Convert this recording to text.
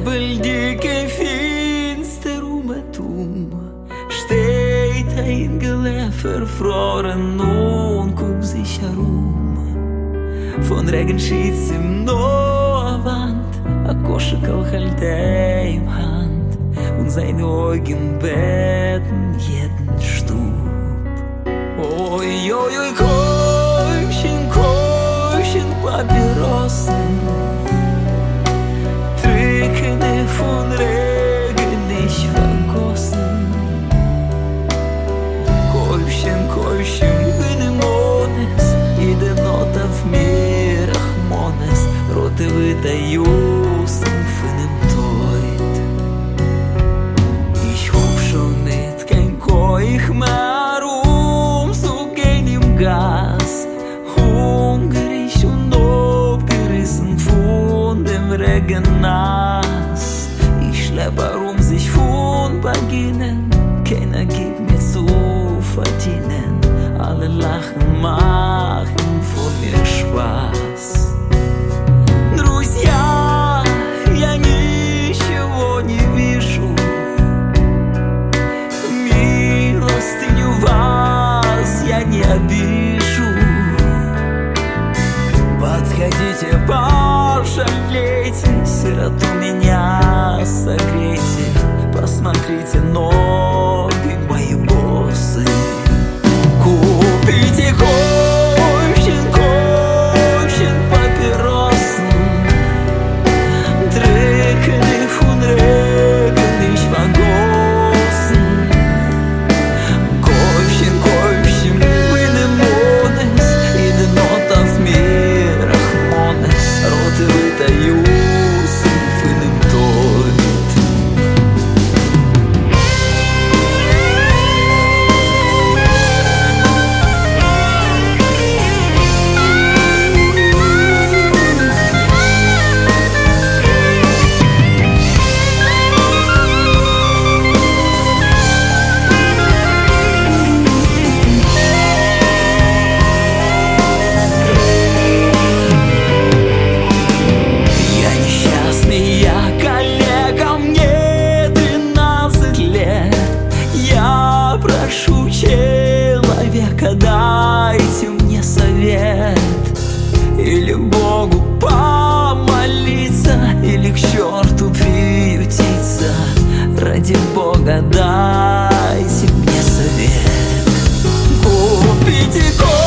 Nebel finster steht ein Gelä verfroren und sich herum. Von Regen schießt im Wand, a Koschekal hält im Hand und seine Augen beten jeden Stub. Oi, oi, oi, Käufchen, Papierossen, Träne von Regen nicht vergossen. Käufchen, bin im Mones, jede Not auf mir, ach Mones, rote Witterjusen von dem Teut. Ich hab schon nicht kein Keuch mehr so gehen im Gas, hungrig und abgerissen von dem Regen nass. Ich schlepp sich von Beginnen, keiner gibt mir zu verdienen. Alle lachen, machen von mir Spaß. Друзья, я ничего не вижу, милостыню вас я не обижу. Подходите, пожалейте, сироту меня согрейте, посмотрите, ноги мои боссы. Купите Käufchen, Papierossen, Träne von Regen nicht vergossen. Käufchen, bin im Mones, jede Not auf mir, ach Mones, rote Witterjusen von dem Teut. Человека, дайте мне совет, или Богу помолиться, или к черту приютиться. Ради Бога, дайте мне совет. Купите